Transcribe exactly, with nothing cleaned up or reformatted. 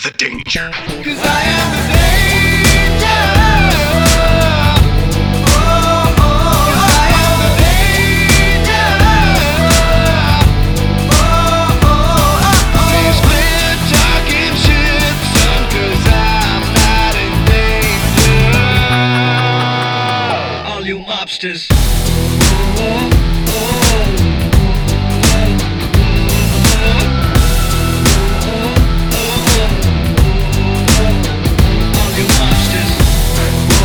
the danger. Cause I am the danger. Oh, oh, I am the danger. Oh, oh, oh, oh. Please quit talking shit, son, cause I'm not in danger. All you mobsters. Oh, oh.